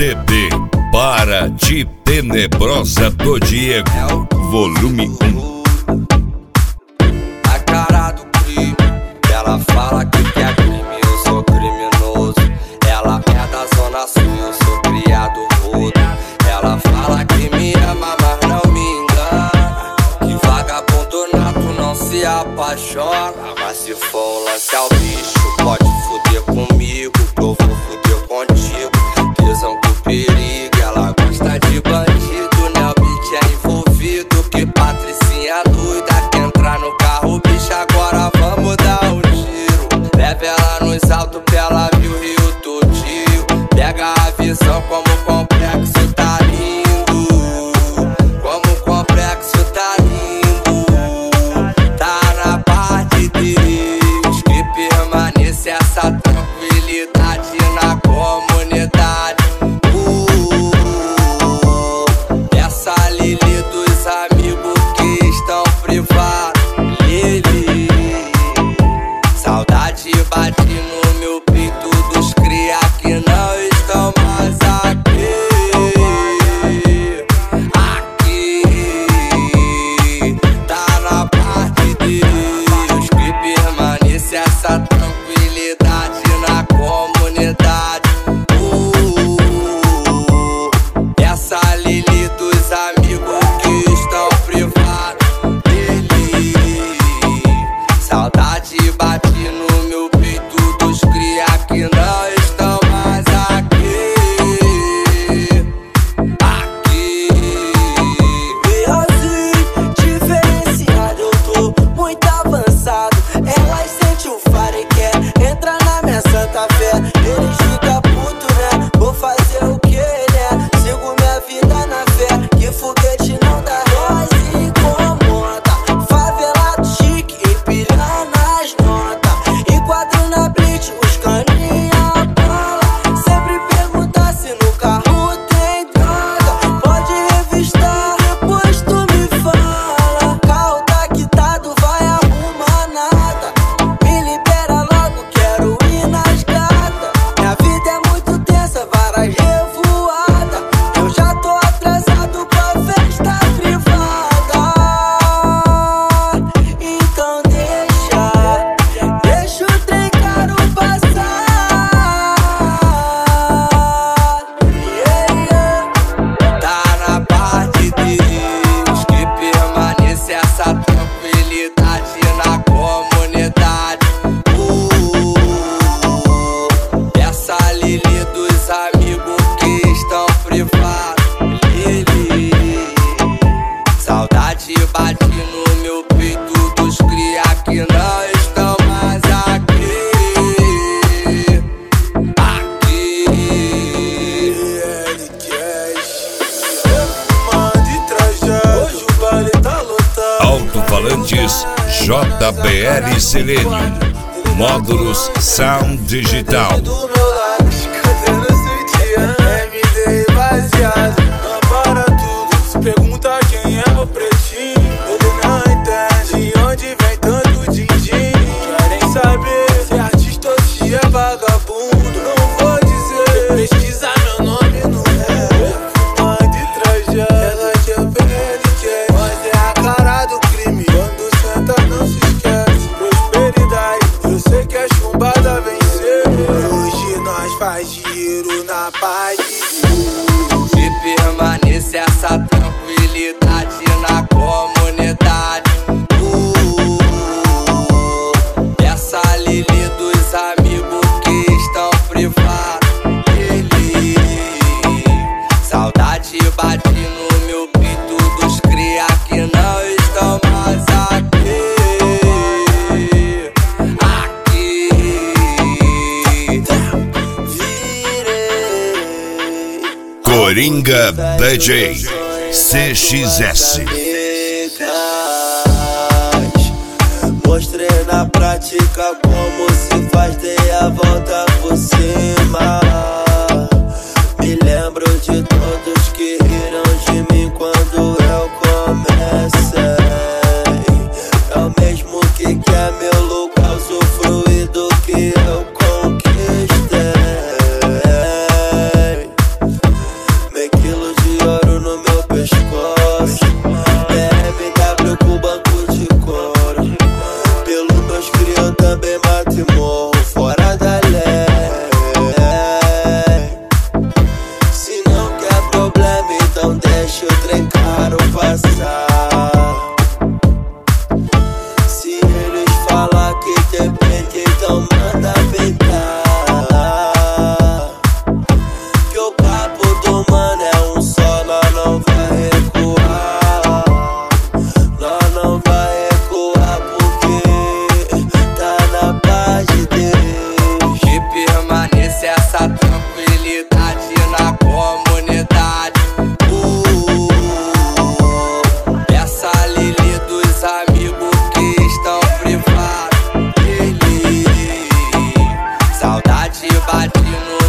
CD Para Ti Tenebrosa do Diego, volume 1. A cara do crime, ela fala que quer crime, eu sou criminoso. Ela é da zona sul, eu sou criado rodo. Ela fala que me ama, mas não me engana. Que vagabundo nato não se apaixona. Mas se for um lance ao bicho, pode fuder comigo, que eu vou fuder contigo. Tesão com perigo, ela gosta de bandido, né? O beat é envolvido, que Patricinha doida. Quer entrar no carro, bicho, agora vamos dar um tiro. Leva ela nos altos pra ela ver o Rio Todinho. Pega a visão como o complexo tá lindo. Como o complexo tá lindo. Tá na paz de Deus, que permanece essa tranquilidade na comunidade. Essa Lili dos amigos que estão privados. Lili, saudade bate no meu peito dos cria que não estão mais aqui. Aqui, tá na paz de Deus, que permanece essa tranquilidade na comunidade. Essa Lili dos amigos que estão privados. Lili, saudade bate no meu peito dos cria que não estão mais aqui. Aqui, Realzinho, diferenciado, eu tô muito avançado. Elas sentem o faro e quer entrar na minha santa fé. Eles ficam puto, né? Vou fazer o que, né? Sigo minha vida na fé, que foguete não dá ré. Mas incomoda, favelado chique, empilhando as notas. Enquadro na blitz, os caninha bola. Sempre perguntar se no carro tem droga. Pode revistar, depois tu me fala. Carro tá quitado, vai arrumar nada. Me libera logo, quero ir nas gatas. Minha vida é muito tensa, várias revoadas. Eu já tô atrasado pra festa privada. Então deixa o trem caro passar. tá na paz de Deus, que permanece essa tranquilidade na comunidade. Essa Lili dos amigos que estão privados. Lili, saudade bate no meu peito dos cria que não estão mais aqui. Aqui, Mande trajado, hoje o baile tá lotado. Alto-falantes JBL Selenium, módulos Sound Digital. Do meu lado, cadê no sutiã? MD baseado, não para tudo. Se pergunta quem é o pretinho, ele não entende onde vem tanto din-din. Querem saber se é artista ou se é vagabundo. Não vou dizer, pesquisa meu nome no rap. Mande trajado, ela quer ver, ele quer. Mas é a cara do crime, quando senta não se esquece. Prosperidade, eu sei que a chumbada venceu. Hoje nós faz giro na paz de Deus. que permanece essa tranquilidade na comunidade. Essa Lili dos amigos que estão privados. Lili, saudade bate no meu peito dos cria que não estão mais aqui. Aqui, Virei Coringa DJ CXS. Mostrei na prática como se faz, dei a volta por cima. Me lembro de todos que riram de mim quando eu comecei. É o mesmo que quer meu lugar, usufruído que eu conquistei. nesse morro fora da lei. Se não quer problema, então deixa o trem caro passar. Se eles falar que depende, então manda peitar. Que o papo do mano é um só, nós não vai recuar. Nós não vai recuar porque tá na paz de Deus. Que permaneça essa tranquilidade na comunidade. Essa Lili dos amigos que estão privados. Saudade bate no